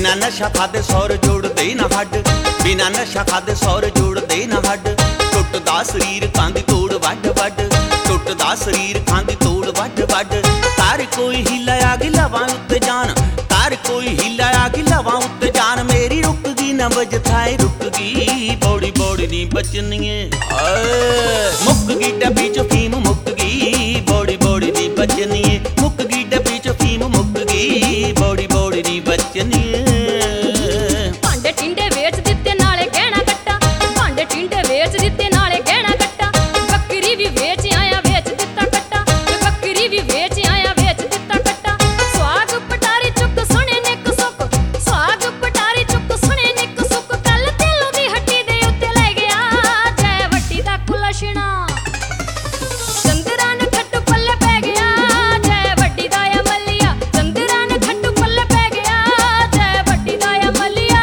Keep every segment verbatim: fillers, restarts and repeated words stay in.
बिना नशा खादे सौर जोड़दे ना हड्ड, बिना नशा खादे सौर जोड़दे ना हड्ड। टुटदा शरीर खांदी तोड़ वड्ड वड्ड, टुटदा शरीर खांदी तोड़ वड्ड वड्ड। तार कोई हीला आ गई लवां उत्ते जान, तार कोई हीला आ गई लवां उत्ते जान। मेरी रुक गई ना बज थाए रुक गई, बौड़ी बौड़ी नी बचनी मुक गई डब्बी चो फीम मुक गई, बौड़ी बौड़ी नी बचनी मुक गई डब्बी चो फीम मुक गई, बौड़ी बौड़ी नी बचनी। भांडे टिंडे वेच दिते नाले गहना कट्टा, भांडे टिंडे वेच दिते नाले गहना कट्टा। बकरी भी वेच आया वेच दिता कट्टा, बकरी भी वेच आया वेच दिता कट्टा। स्वाग पटारी चुक सुने निक सुक, स्वाग पटारी चुक सुने निक सुक। कल तेलों दी हट्टी दे उत्ते ले गया जै वड्डी दा कुलछना। चंद्रा ने खट्टू पल्ले पै गया जै वड्डी दा अमलिया, चंद्रा ने खट्टू पल्ले पै गया जै वड्डी दा अमलिया।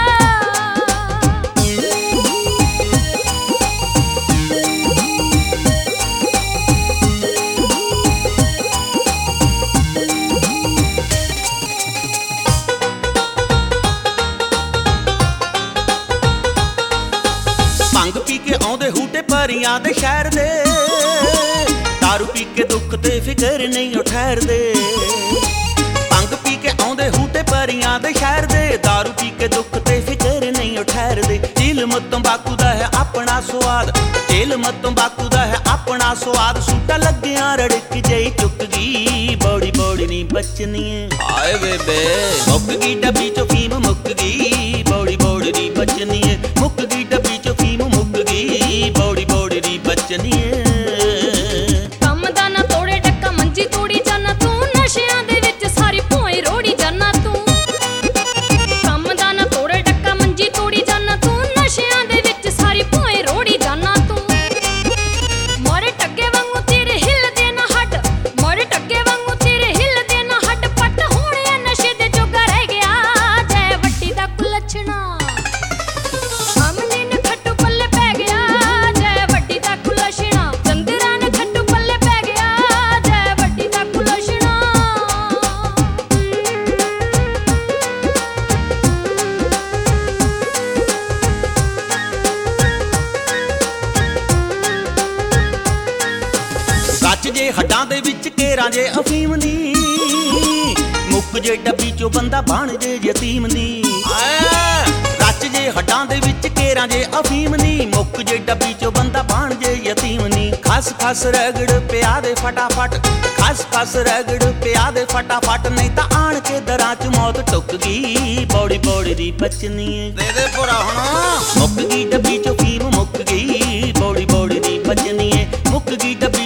भंग पी के आउंदे हूटे परियां दे शहर दे, दारू पी के दुख ते फिकर नहीं ओ ठहरदे। भंग पी के आउंदे हूटे परियां दे शहर दे, दारू पी के दुख ते फिकर नहीं ओ ठहरदे। इल्म तंबाकू दा है अपना स्वाद, इल्म तंबाकू दा है अपना स्वाद। सूटा लग्गियां रड़क जई चुक गई, बौड़ी बौड़ी नी बचनी आए बेबे। मुक गई डब्बी चो फीम मुक गई, बौड़ी बौड़ी नी बचनी मुक गई डब्बी चो फीम मुक गई, बौड़ी बौड़ी नी बचनी। ਕੰਮ ਦਾ ਨਾ ਤੋੜੇ ਡੱਕਾ ਮੰਜੀ ਤੋੜੀ ਜਾਨਾ ਤੂੰ, ਨਸ਼ਿਆਂ ਦੇ ਵਿੱਚ ਸਾਰੀ ਭੋਏ ਰੋੜੀ ਜਾਨਾ ਤੂੰ। ਕੰਮ ਦਾ ਨਾ ਤੋੜੇ ਡੱਕਾ ਮੰਜੀ ਤੋੜੀ ਜਾਨਾ ਤੂੰ, ਨਸ਼ਿਆਂ ਦੇ ਵਿੱਚ ਸਾਰੀ ਭੋਏ ਰੋੜੀ ਜਾਨਾ ਤੂੰ। ਮੋਰੇ ਟੱਗੇ ਵਾਂਗੂ ਤੇਰੇ ਹਿੱਲਦੇ ਨਾ ਹੱਡ, ਮੋਰੇ ਟੱਗੇ ਵਾਂਗੂ ਤੇਰੇ ਹਿੱਲਦੇ ਨਾ ਹੱਡ। ਪੱਟ ਹੋਣੇ ਨਸ਼ੇ ਦੇ ਜੋਗਾ ਰਹਿ ਗਿਆ ਜੈ ਵੱਡੀ ਦਾ ਕੁਲਛਣਾ। ਅਮਲੀ ਨੇ ਖੱਟੂ ਪੱਲੇ ਪੈ ਗਿਆ ਜੈ ਵੱਡੀ ਦਾ ਕੁਲਛਣਾ, ਚੰਦਰਾ ਨੇ ਖੱਟੂ ਪੱਲੇ ਪੈ ਗਿਆ ਜੈ ਵੱਡੀ ਦਾ ਕੁਲਛਣਾ। ਕੱਚ ਜੇ ਹੱਡਾਂ ਦੇ ਵਿੱਚ ਘੇਰਾਂ ਜੇ ਅਫੀਮ ਦੀ, ਮੁੱਕ ਜੇ ਡੱਬੀ ਚੋਂ ਬੰਦਾ ਬਣ ਜੇ ਯਤੀਮ ਦੀ। ਕੱਚ ਜੇ ਹੱਡਾਂ ਦੇ ਵਿੱਚ ਘੇਰਾਂ ਜੇ ਅਫੀਮ ਦੀ, ਮੁੱਕ ਜੇ ਡੱਬੀ ਚੋਂ ਬੰਦਾ ਬਣ ਜੇ ਯਤੀਮ ਦੀ। ਖਸ ਖਸ ਰਗੜ ਪਿਆ ਦੇ ਫਟਾਫਟ, ਖਸ ਖਸ ਰਗੜ ਪਿਆ ਦੇ ਫਟਾਫਟ। ਨਹੀਂ ਤਾਂ ਆਣ ਕੇ ਦਰਾਂ ਚ ਮੌਤ ਟੁੱਕ ਗਈ, ਬੌੜੀ ਬੌੜੀ ਦੀ ਬਚਨੀ ਦੇ ਦੇ ਭਰਾ ਹੁਣ। ਮੁੱਕ ਗਈ ਡੱਬੀ ਚੋਂ ਫੀਮ ਮੁੱਕ ਗਈ, ਬੌੜੀ ਬੌੜੀ ਦੀ ਬਚਨੀ ਮੁੱਕ ਗਈ ਡੱਬੀ